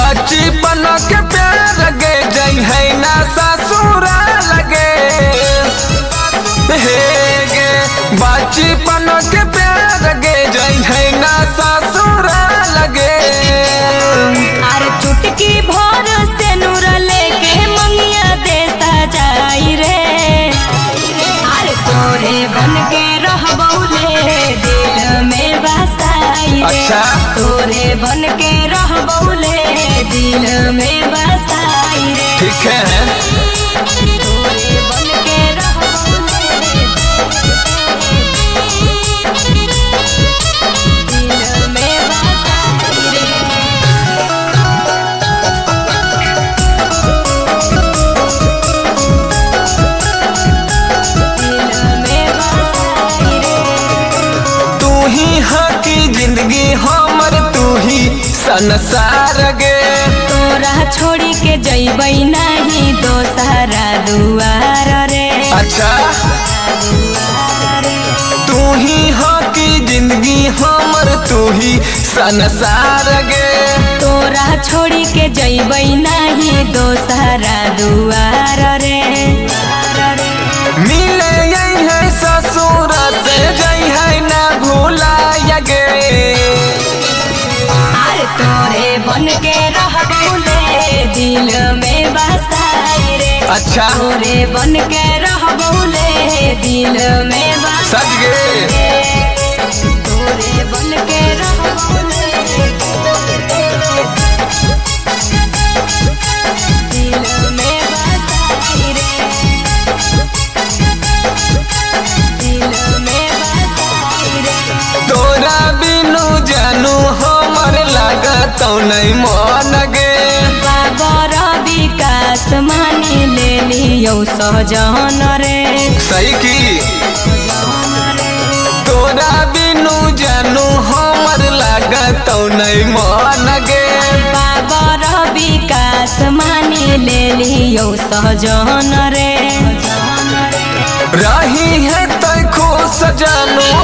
बचपन के प्यार गे जई है ना ससुरा लगे हे गे बचपन के प्यार गे जई है ना ससुरा लगे। अरे चुटकी भर से नूर लेके मंगिया देता जाई रे। अरे तोरे बन के रहबौले दिल में बसाई रे। अच्छा तोरे बन के रहबौले दिल में बसाई रे। ठीक है तोरे बन के रहबौले दिल में बसाई रे। तू ही हकी जिंदगी हमर तू ही संसार गे। तोरा छोड़ी के जइबै नहीं दोसरा दुआर रे। अच्छा तू ही हकी जिंदगी हमर तू ही संसार गे। तोरा छोड़ी के जइबै नहीं दोसरा दुआर रे। मिले यही है ससुर से जई है ना भूलाया गे। अरे तोरे बन के रहबौले दिल में बसाई रे। अच्छा तोरे बन के रहबौले दिल में बसाई सज गे तोरे बन के रहबौले दिल में बसाई रे। दिल में बसाई रे। तोरा बिनु जानू हमर लागत नहीं मन गे। बाबर विकास मानी ले लियो सहजन रे। सही की तोरा बिनु जानू हमर लागत नहीं मन गे। बाबर विकास मानी ले लियो सहजन रे। रही है तो खुश जानू